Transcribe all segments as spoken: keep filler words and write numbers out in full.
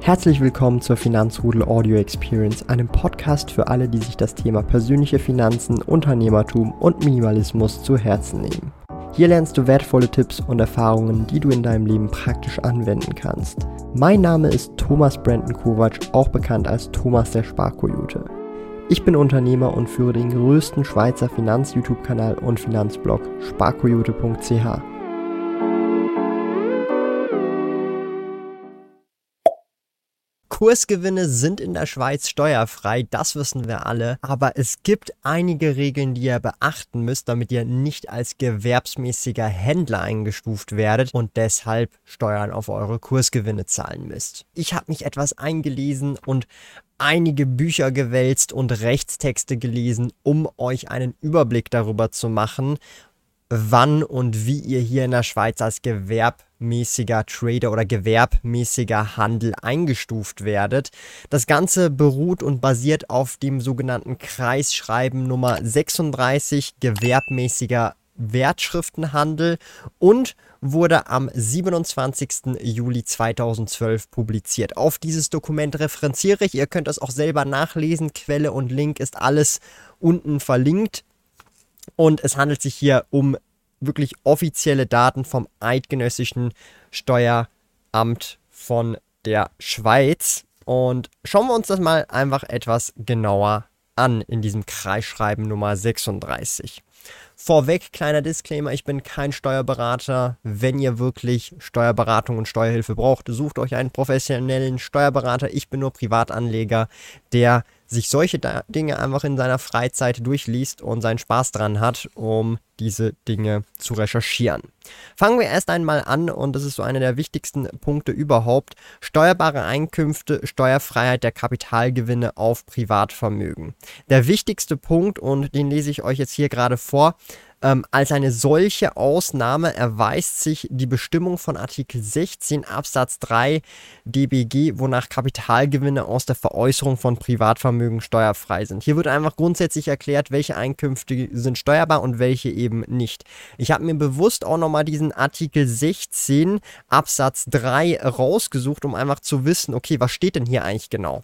Herzlich willkommen zur Finanzrudel Audio Experience, einem Podcast für alle, die sich das Thema persönliche Finanzen, Unternehmertum und Minimalismus zu Herzen nehmen. Hier lernst du wertvolle Tipps und Erfahrungen, die du in deinem Leben praktisch anwenden kannst. Mein Name ist Thomas Brandon Kovac, auch bekannt als Thomas der Sparkoyote. Ich bin Unternehmer und führe den größten Schweizer Finanz-YouTube-Kanal und Finanzblog sparkoyote punkt c h. Kursgewinne sind in der Schweiz steuerfrei, das wissen wir alle, aber es gibt einige Regeln, die ihr beachten müsst, damit ihr nicht als gewerbsmäßiger Händler eingestuft werdet und deshalb Steuern auf eure Kursgewinne zahlen müsst. Ich habe mich etwas eingelesen und einige Bücher gewälzt und Rechtstexte gelesen, um euch einen Überblick darüber zu machen, wann und wie ihr hier in der Schweiz als gewerbmäßiger Trader oder gewerbmäßiger Handel eingestuft werdet. Das Ganze beruht und basiert auf dem sogenannten Kreisschreiben Nummer sechsunddreißig, gewerbmäßiger Wertschriftenhandel, und wurde am siebenundzwanzigsten Juli zweitausendzwölf publiziert. Auf dieses Dokument referenziere ich, ihr könnt das auch selber nachlesen, Quelle und Link ist alles unten verlinkt. Und es handelt sich hier um wirklich offizielle Daten vom Eidgenössischen Steueramt von der Schweiz. Und schauen wir uns das mal einfach etwas genauer an in diesem Kreisschreiben Nummer sechsunddreißig. Vorweg, kleiner Disclaimer, ich bin kein Steuerberater. Wenn ihr wirklich Steuerberatung und Steuerhilfe braucht, sucht euch einen professionellen Steuerberater. Ich bin nur Privatanleger, der sich solche Dinge einfach in seiner Freizeit durchliest und seinen Spaß dran hat, um diese Dinge zu recherchieren. Fangen wir erst einmal an, und das ist so einer der wichtigsten Punkte überhaupt: steuerbare Einkünfte, Steuerfreiheit der Kapitalgewinne auf Privatvermögen. Der wichtigste Punkt, und den lese ich euch jetzt hier gerade vor: Ähm, als eine solche Ausnahme erweist sich die Bestimmung von Artikel sechzehn Absatz drei D B G, wonach Kapitalgewinne aus der Veräußerung von Privatvermögen steuerfrei sind. Hier wird einfach grundsätzlich erklärt, welche Einkünfte sind steuerbar und welche eben nicht. Ich habe mir bewusst auch nochmal diesen Artikel sechzehn Absatz drei rausgesucht, um einfach zu wissen, okay, was steht denn hier eigentlich genau?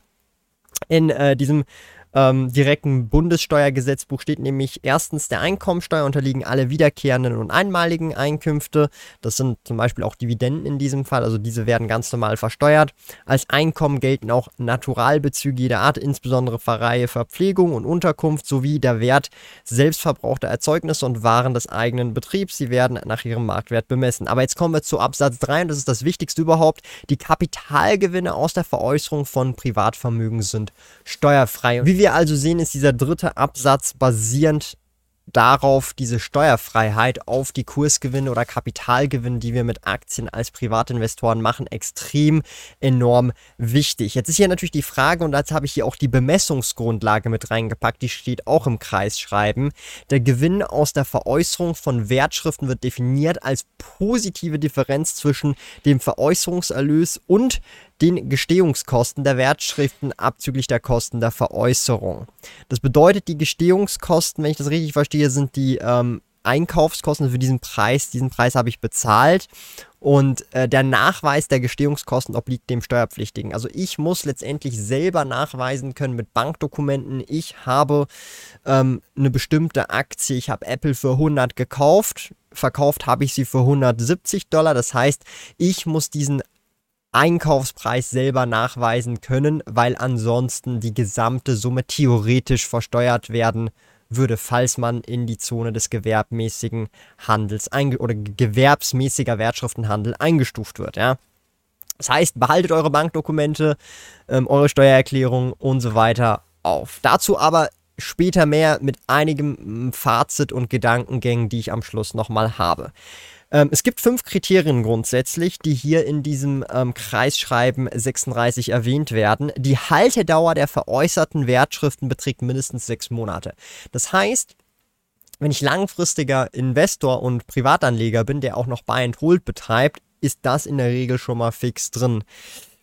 In äh, diesem Ähm, direkten Bundessteuergesetzbuch steht nämlich erstens: der Einkommensteuer unterliegen alle wiederkehrenden und einmaligen Einkünfte. Das sind zum Beispiel auch Dividenden in diesem Fall, also diese werden ganz normal versteuert. Als Einkommen gelten auch Naturalbezüge jeder Art, insbesondere Pfarrei, Verpflegung und Unterkunft sowie der Wert selbstverbrauchter Erzeugnisse und Waren des eigenen Betriebs. Sie werden nach ihrem Marktwert bemessen. Aber jetzt kommen wir zu Absatz drei, und das ist das Wichtigste überhaupt: die Kapitalgewinne aus der Veräußerung von Privatvermögen sind steuerfrei. Wie wir also sehen, ist dieser dritte Absatz basierend darauf, diese Steuerfreiheit auf die Kursgewinne oder Kapitalgewinne, die wir mit Aktien als Privatinvestoren machen, extrem enorm wichtig. Jetzt ist hier natürlich die Frage, und dazu habe ich hier auch die Bemessungsgrundlage mit reingepackt, die steht auch im Kreisschreiben: der Gewinn aus der Veräußerung von Wertschriften wird definiert als positive Differenz zwischen dem Veräußerungserlös und den Gestehungskosten der Wertschriften abzüglich der Kosten der Veräußerung. Das bedeutet, die Gestehungskosten, wenn ich das richtig verstehe, sind die ähm, Einkaufskosten für diesen Preis. Diesen Preis habe ich bezahlt, und äh, der Nachweis der Gestehungskosten obliegt dem Steuerpflichtigen. Also ich muss letztendlich selber nachweisen können mit Bankdokumenten: ich habe ähm, eine bestimmte Aktie, ich habe Apple für hundert gekauft, verkauft habe ich sie für hundertsiebzig Dollar. Das heißt, ich muss diesen Einkaufspreis selber nachweisen können, weil ansonsten die gesamte Summe theoretisch versteuert werden würde, falls man in die Zone des gewerbmäßigen Handels einge- oder gewerbsmäßiger Wertschriftenhandel eingestuft wird. Ja? Das heißt, behaltet eure Bankdokumente, ähm, eure Steuererklärung und so weiter auf. Dazu aber später mehr mit einigem Fazit und Gedankengängen, die ich am Schluss nochmal habe. Ähm, es gibt fünf Kriterien grundsätzlich, die hier in diesem ähm, Kreisschreiben sechsunddreißig erwähnt werden. Die Haltedauer der veräußerten Wertschriften beträgt mindestens sechs Monate. Das heißt, wenn ich langfristiger Investor und Privatanleger bin, der auch noch Buy and Hold betreibt, ist das in der Regel schon mal fix drin.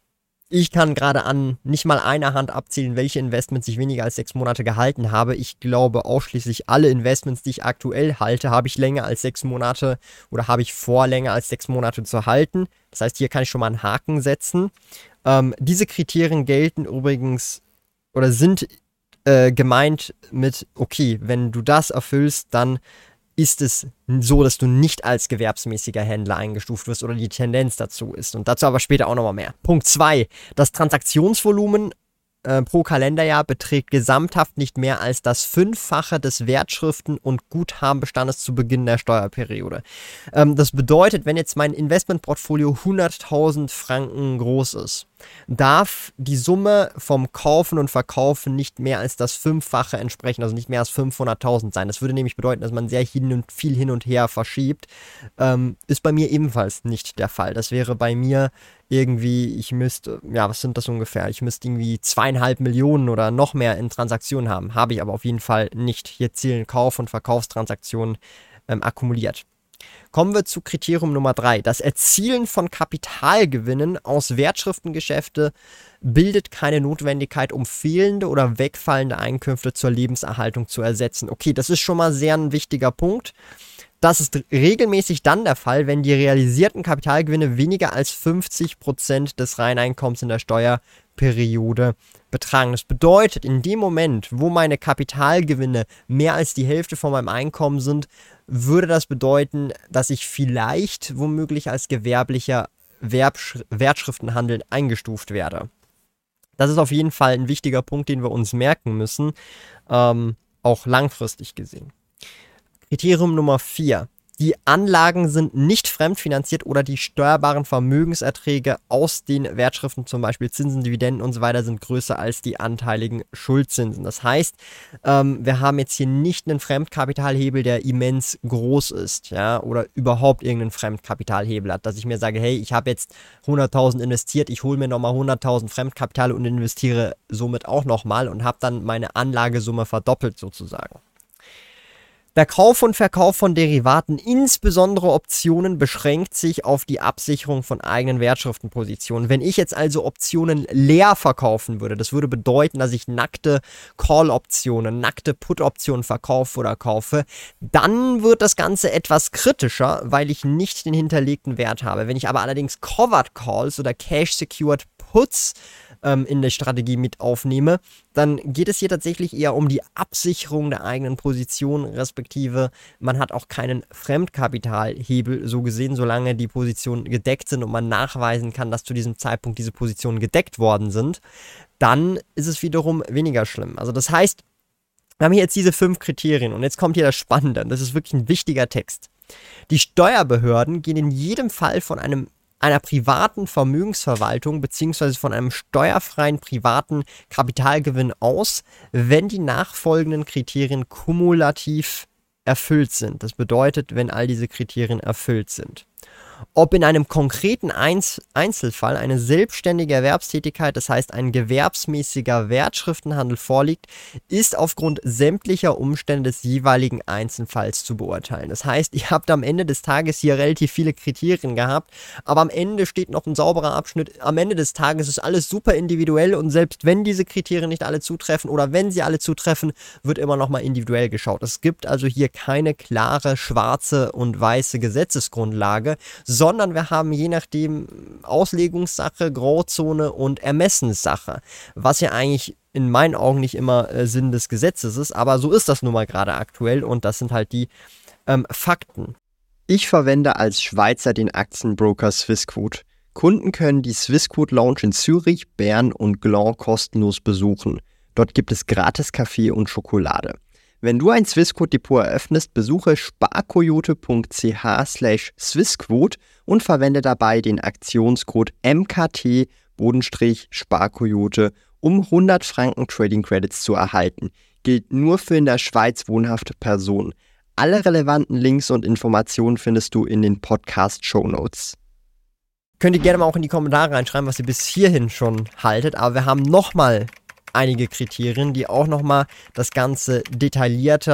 Ich kann gerade an nicht mal einer Hand abzählen, welche Investments ich weniger als sechs Monate gehalten habe. Ich glaube, ausschließlich alle Investments, die ich aktuell halte, habe ich länger als sechs Monate oder habe ich vor, länger als sechs Monate zu halten. Das heißt, hier kann ich schon mal einen Haken setzen. Ähm, diese Kriterien gelten übrigens oder sind äh, gemeint mit, okay, wenn du das erfüllst, dann ist es so, dass du nicht als gewerbsmäßiger Händler eingestuft wirst oder die Tendenz dazu ist. Und dazu aber später auch nochmal mehr. Punkt zwei. Das Transaktionsvolumen äh, pro Kalenderjahr beträgt gesamthaft nicht mehr als das Fünffache des Wertschriften- und Guthabenbestandes zu Beginn der Steuerperiode. Ähm, das bedeutet, wenn jetzt mein Investmentportfolio hunderttausend Franken groß ist, darf die Summe vom Kaufen und Verkaufen nicht mehr als das Fünffache entsprechen, also nicht mehr als fünfhunderttausend sein. Das würde nämlich bedeuten, dass man sehr hin und, viel hin und her verschiebt. Ähm, ist bei mir ebenfalls nicht der Fall. Das wäre bei mir irgendwie, ich müsste, ja, was sind das ungefähr? Ich müsste irgendwie zweieinhalb Millionen oder noch mehr in Transaktionen haben. Habe ich aber auf jeden Fall nicht. Hier zählen Kauf- und Verkaufstransaktionen ähm, akkumuliert. Kommen wir zu Kriterium Nummer drei. Das Erzielen von Kapitalgewinnen aus Wertschriftengeschäfte bildet keine Notwendigkeit, um fehlende oder wegfallende Einkünfte zur Lebenserhaltung zu ersetzen. Okay, das ist schon mal sehr ein wichtiger Punkt. Das ist regelmäßig dann der Fall, wenn die realisierten Kapitalgewinne weniger als fünfzig Prozent des Reineinkommens in der Steuerperiode betragen. Das bedeutet, in dem Moment, wo meine Kapitalgewinne mehr als die Hälfte von meinem Einkommen sind, würde das bedeuten, dass ich vielleicht womöglich als gewerblicher Werbsch- Wertschriftenhandel eingestuft werde. Das ist auf jeden Fall ein wichtiger Punkt, den wir uns merken müssen, ähm, auch langfristig gesehen. Kriterium Nummer vier. Die Anlagen sind nicht fremdfinanziert oder die steuerbaren Vermögenserträge aus den Wertschriften, zum Beispiel Zinsen, Dividenden und so weiter, sind größer als die anteiligen Schuldzinsen. Das heißt, ähm, wir haben jetzt hier nicht einen Fremdkapitalhebel, der immens groß ist, ja, oder überhaupt irgendeinen Fremdkapitalhebel hat, dass ich mir sage, hey, ich habe jetzt hunderttausend investiert, ich hole mir nochmal hunderttausend Fremdkapital und investiere somit auch nochmal und habe dann meine Anlagesumme verdoppelt sozusagen. Der Kauf und Verkauf von Derivaten, insbesondere Optionen, beschränkt sich auf die Absicherung von eigenen Wertschriftenpositionen. Wenn ich jetzt also Optionen leer verkaufen würde, das würde bedeuten, dass ich nackte Call-Optionen, nackte Put-Optionen verkaufe oder kaufe, dann wird das Ganze etwas kritischer, weil ich nicht den hinterlegten Wert habe. Wenn ich aber allerdings Covered Calls oder Cash-Secured Puts in der Strategie mit aufnehme, dann geht es hier tatsächlich eher um die Absicherung der eigenen Position, respektive man hat auch keinen Fremdkapitalhebel so gesehen, solange die Positionen gedeckt sind und man nachweisen kann, dass zu diesem Zeitpunkt diese Positionen gedeckt worden sind, dann ist es wiederum weniger schlimm. Also das heißt, wir haben hier jetzt diese fünf Kriterien und jetzt kommt hier das Spannende, das ist wirklich ein wichtiger Text. Die Steuerbehörden gehen in jedem Fall von einem einer privaten Vermögensverwaltung bzw. von einem steuerfreien privaten Kapitalgewinn aus, wenn die nachfolgenden Kriterien kumulativ erfüllt sind. Das bedeutet, wenn all diese Kriterien erfüllt sind. Ob in einem konkreten Einz- Einzelfall eine selbstständige Erwerbstätigkeit, das heißt ein gewerbsmäßiger Wertschriftenhandel vorliegt, ist aufgrund sämtlicher Umstände des jeweiligen Einzelfalls zu beurteilen. Das heißt, ihr habt am Ende des Tages hier relativ viele Kriterien gehabt, aber am Ende steht noch ein sauberer Abschnitt. Am Ende des Tages ist alles super individuell und selbst wenn diese Kriterien nicht alle zutreffen oder wenn sie alle zutreffen, wird immer noch mal individuell geschaut. Es gibt also hier keine klare schwarze und weiße Gesetzesgrundlage, sondern wir haben je nachdem Auslegungssache, Grauzone und Ermessenssache, was ja eigentlich in meinen Augen nicht immer äh, Sinn des Gesetzes ist, aber so ist das nun mal gerade aktuell und das sind halt die ähm, Fakten. Ich verwende als Schweizer den Aktienbroker Swissquote. Kunden können die Swissquote Lounge in Zürich, Bern und Gland kostenlos besuchen. Dort gibt es gratis Kaffee und Schokolade. Wenn du ein Swissquote-Depot eröffnest, besuche sparkoyote.ch slash Swissquote und verwende dabei den Aktionscode M K T-Sparkoyote, um hundert Franken Trading Credits zu erhalten. Gilt nur für in der Schweiz wohnhafte Personen. Alle relevanten Links und Informationen findest du in den Podcast-Shownotes. Könnt ihr gerne mal auch in die Kommentare reinschreiben, was ihr bis hierhin schon haltet, aber wir haben nochmal einige Kriterien, die auch nochmal das Ganze detaillierter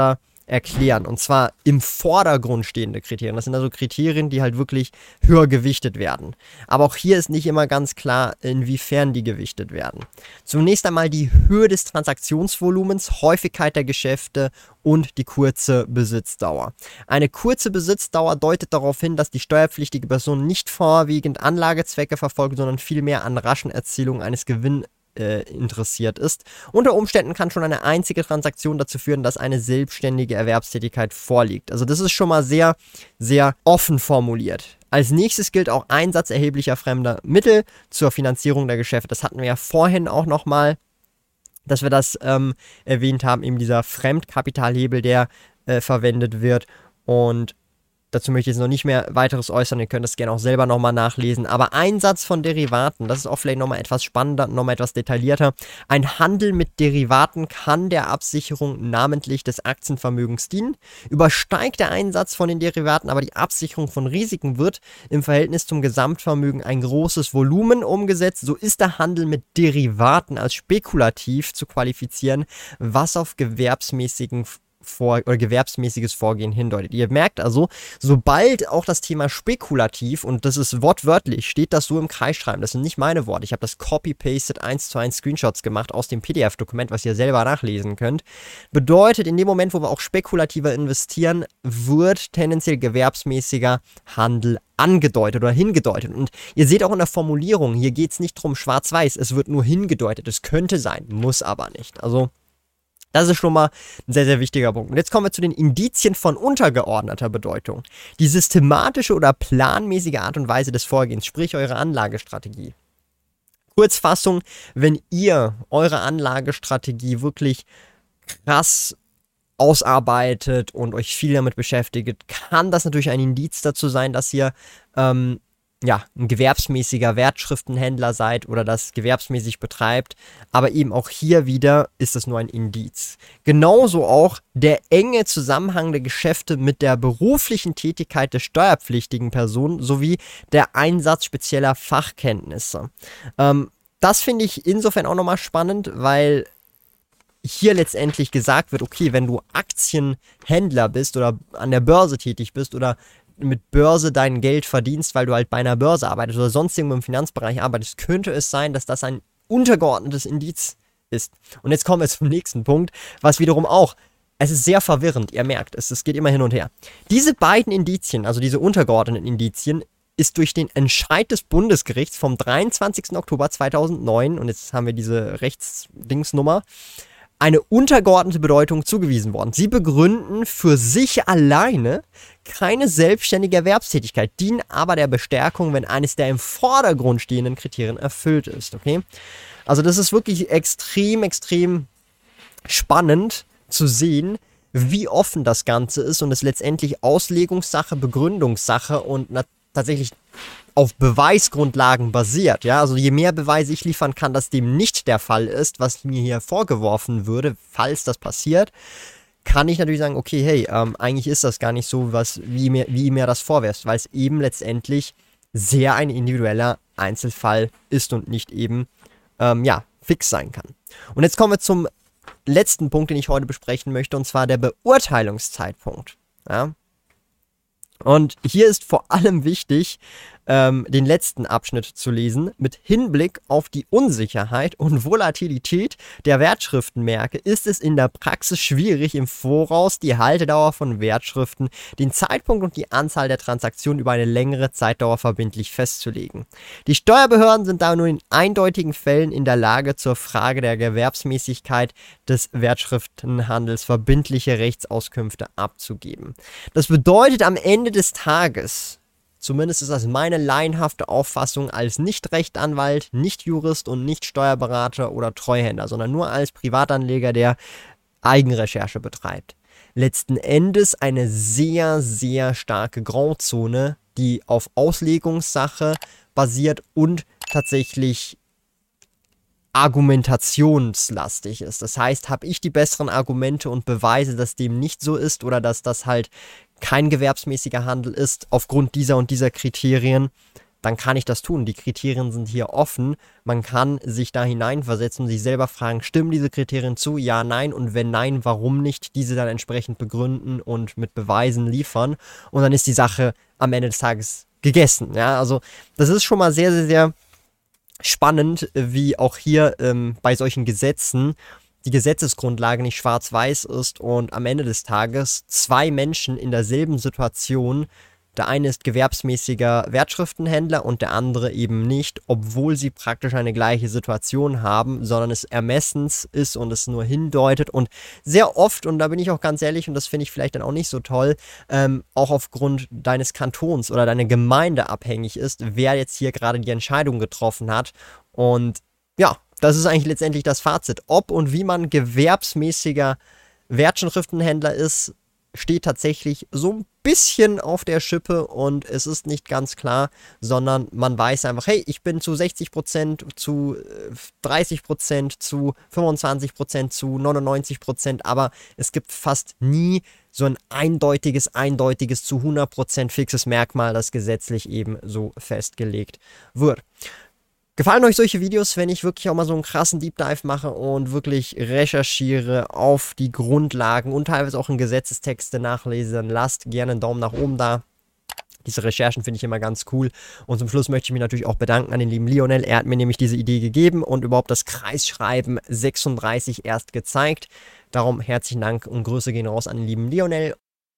erklären. Und zwar im Vordergrund stehende Kriterien. Das sind also Kriterien, die halt wirklich höher gewichtet werden. Aber auch hier ist nicht immer ganz klar, inwiefern die gewichtet werden. Zunächst einmal die Höhe des Transaktionsvolumens, Häufigkeit der Geschäfte und die kurze Besitzdauer. Eine kurze Besitzdauer deutet darauf hin, dass die steuerpflichtige Person nicht vorwiegend Anlagezwecke verfolgt, sondern vielmehr an raschen Erzielung eines Gewinns Äh, interessiert ist. Unter Umständen kann schon eine einzige Transaktion dazu führen, dass eine selbstständige Erwerbstätigkeit vorliegt. Also das ist schon mal sehr, sehr offen formuliert. Als nächstes gilt auch Einsatz erheblicher fremder Mittel zur Finanzierung der Geschäfte. Das hatten wir ja vorhin auch nochmal, dass wir das ähm, erwähnt haben, eben dieser Fremdkapitalhebel, der äh, verwendet wird. Und dazu möchte ich jetzt noch nicht mehr weiteres äußern, ihr könnt das gerne auch selber nochmal nachlesen. Aber Einsatz von Derivaten, das ist auch vielleicht nochmal etwas spannender, nochmal etwas detaillierter. Ein Handel mit Derivaten kann der Absicherung namentlich des Aktienvermögens dienen. Übersteigt der Einsatz von den Derivaten aber die Absicherung von Risiken, wird im Verhältnis zum Gesamtvermögen ein großes Volumen umgesetzt. So ist der Handel mit Derivaten als spekulativ zu qualifizieren, was auf gewerbsmäßigen Vor oder gewerbsmäßiges Vorgehen hindeutet. Ihr merkt also, sobald auch das Thema spekulativ, und das ist wortwörtlich, steht das so im Kreisschreiben, das sind nicht meine Worte, ich habe das copy-pasted eins zu eins Screenshots gemacht aus dem P D F-Dokument, was ihr selber nachlesen könnt, bedeutet, in dem Moment, wo wir auch spekulativer investieren, wird tendenziell gewerbsmäßiger Handel angedeutet oder hingedeutet. Und ihr seht auch in der Formulierung, hier geht es nicht drum schwarz-weiß, es wird nur hingedeutet, es könnte sein, muss aber nicht. Also das ist schon mal ein sehr, sehr wichtiger Punkt. Und jetzt kommen wir zu den Indizien von untergeordneter Bedeutung. Die systematische oder planmäßige Art und Weise des Vorgehens, sprich eure Anlagestrategie. Kurzfassung, wenn ihr eure Anlagestrategie wirklich krass ausarbeitet und euch viel damit beschäftigt, kann das natürlich ein Indiz dazu sein, dass ihr ähm, ja, ein gewerbsmäßiger Wertschriftenhändler seid oder das gewerbsmäßig betreibt, aber eben auch hier wieder ist es nur ein Indiz. Genauso auch der enge Zusammenhang der Geschäfte mit der beruflichen Tätigkeit der steuerpflichtigen Person sowie der Einsatz spezieller Fachkenntnisse. Ähm, das finde ich insofern auch nochmal spannend, weil hier letztendlich gesagt wird, okay, wenn du Aktienhändler bist oder an der Börse tätig bist oder mit Börse dein Geld verdienst, weil du halt bei einer Börse arbeitest oder sonst irgendwo im Finanzbereich arbeitest, könnte es sein, dass das ein untergeordnetes Indiz ist. Und jetzt kommen wir zum nächsten Punkt, was wiederum auch, es ist sehr verwirrend, ihr merkt es, es geht immer hin und her. Diese beiden Indizien, also diese untergeordneten Indizien, ist durch den Entscheid des Bundesgerichts vom dreiundzwanzigsten Oktober zweitausendneun, und jetzt haben wir diese Rechtsdingsnummer, eine untergeordnete Bedeutung zugewiesen worden. Sie begründen für sich alleine keine selbstständige Erwerbstätigkeit, dienen aber der Bestärkung, wenn eines der im Vordergrund stehenden Kriterien erfüllt ist. Okay? Also das ist wirklich extrem, extrem spannend zu sehen, wie offen das Ganze ist und es letztendlich Auslegungssache, Begründungssache und na- tatsächlich auf Beweisgrundlagen basiert, ja, also je mehr Beweise ich liefern kann, dass dem nicht der Fall ist, was mir hier vorgeworfen würde, falls das passiert, kann ich natürlich sagen, okay, hey, ähm, eigentlich ist das gar nicht so, was, wie mir, wie mir das vorwirft, weil es eben letztendlich sehr ein individueller Einzelfall ist und nicht eben, ähm, ja, fix sein kann. Und jetzt kommen wir zum letzten Punkt, den ich heute besprechen möchte, und zwar der Beurteilungszeitpunkt, ja. Und hier ist vor allem wichtig, ähm, den letzten Abschnitt zu lesen, mit Hinblick auf die Unsicherheit und Volatilität der Wertschriftenmärkte ist es in der Praxis schwierig, im Voraus die Haltedauer von Wertschriften, den Zeitpunkt und die Anzahl der Transaktionen über eine längere Zeitdauer verbindlich festzulegen. Die Steuerbehörden sind da nur in eindeutigen Fällen in der Lage, zur Frage der Gewerbsmäßigkeit des Wertschriftenhandels verbindliche Rechtsauskünfte abzugeben. Das bedeutet am Ende des Tages, zumindest ist das meine laienhafte Auffassung als Nicht-Rechtsanwalt, Nicht-Jurist und Nicht-Steuerberater oder Treuhänder, sondern nur als Privatanleger, der Eigenrecherche betreibt. Letzten Endes eine sehr, sehr starke Grauzone, die auf Auslegungssache basiert und tatsächlich argumentationslastig ist. Das heißt, habe ich die besseren Argumente und Beweise, dass dem nicht so ist oder dass das halt kein gewerbsmäßiger Handel ist, aufgrund dieser und dieser Kriterien, dann kann ich das tun. Die Kriterien sind hier offen. Man kann sich da hineinversetzen und sich selber fragen, stimmen diese Kriterien zu? Ja, nein. Und wenn nein, warum nicht? Diese dann entsprechend begründen und mit Beweisen liefern. Und dann ist die Sache am Ende des Tages gegessen. Ja, also das ist schon mal sehr, sehr, sehr spannend, wie auch hier ähm, bei solchen Gesetzen die Gesetzesgrundlage nicht schwarz-weiß ist und am Ende des Tages zwei Menschen in derselben Situation, der eine ist gewerbsmäßiger Wertschriftenhändler und der andere eben nicht, obwohl sie praktisch eine gleiche Situation haben, sondern es ermessens ist und es nur hindeutet und sehr oft, und da bin ich auch ganz ehrlich und das finde ich vielleicht dann auch nicht so toll, ähm, auch aufgrund deines Kantons oder deiner Gemeinde abhängig ist, wer jetzt hier gerade die Entscheidung getroffen hat. Und ja, das ist eigentlich letztendlich das Fazit. Ob und wie man gewerbsmäßiger Wertschriftenhändler ist, steht tatsächlich so ein bisschen auf der Schippe und es ist nicht ganz klar, sondern man weiß einfach, hey, ich bin zu sechzig Prozent, zu dreißig Prozent, zu fünfundzwanzig Prozent, zu neunundneunzig Prozent, aber es gibt fast nie so ein eindeutiges, eindeutiges, zu hundert Prozent fixes Merkmal, das gesetzlich eben so festgelegt wird. Gefallen euch solche Videos, wenn ich wirklich auch mal so einen krassen Deep Dive mache und wirklich recherchiere auf die Grundlagen und teilweise auch in Gesetzestexte nachlese, dann lasst gerne einen Daumen nach oben da. Diese Recherchen finde ich immer ganz cool. Und zum Schluss möchte ich mich natürlich auch bedanken an den lieben Lionel. Er hat mir nämlich diese Idee gegeben und überhaupt das Kreisschreiben sechsunddreißig erst gezeigt. Darum herzlichen Dank und Grüße gehen raus an den lieben Lionel.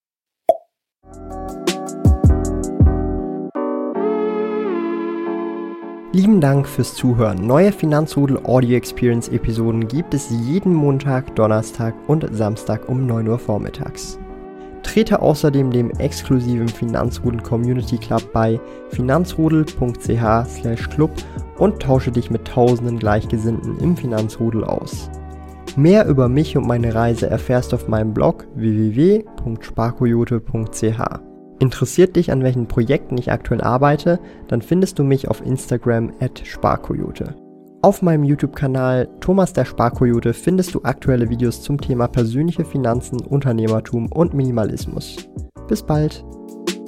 Lieben Dank fürs Zuhören. Neue Finanzrudel Audio Experience Episoden gibt es jeden Montag, Donnerstag und Samstag um neun Uhr vormittags. Trete außerdem dem exklusiven Finanzrudel Community Club bei finanzrudel punkt c h slash club und tausche dich mit tausenden Gleichgesinnten im Finanzrudel aus. Mehr über mich und meine Reise erfährst du auf meinem Blog w w w punkt sparkoyote punkt c h. Interessiert dich, an welchen Projekten ich aktuell arbeite, dann findest du mich auf Instagram at sparkoyote. Auf meinem YouTube-Kanal Thomas der Sparkoyote findest du aktuelle Videos zum Thema persönliche Finanzen, Unternehmertum und Minimalismus. Bis bald!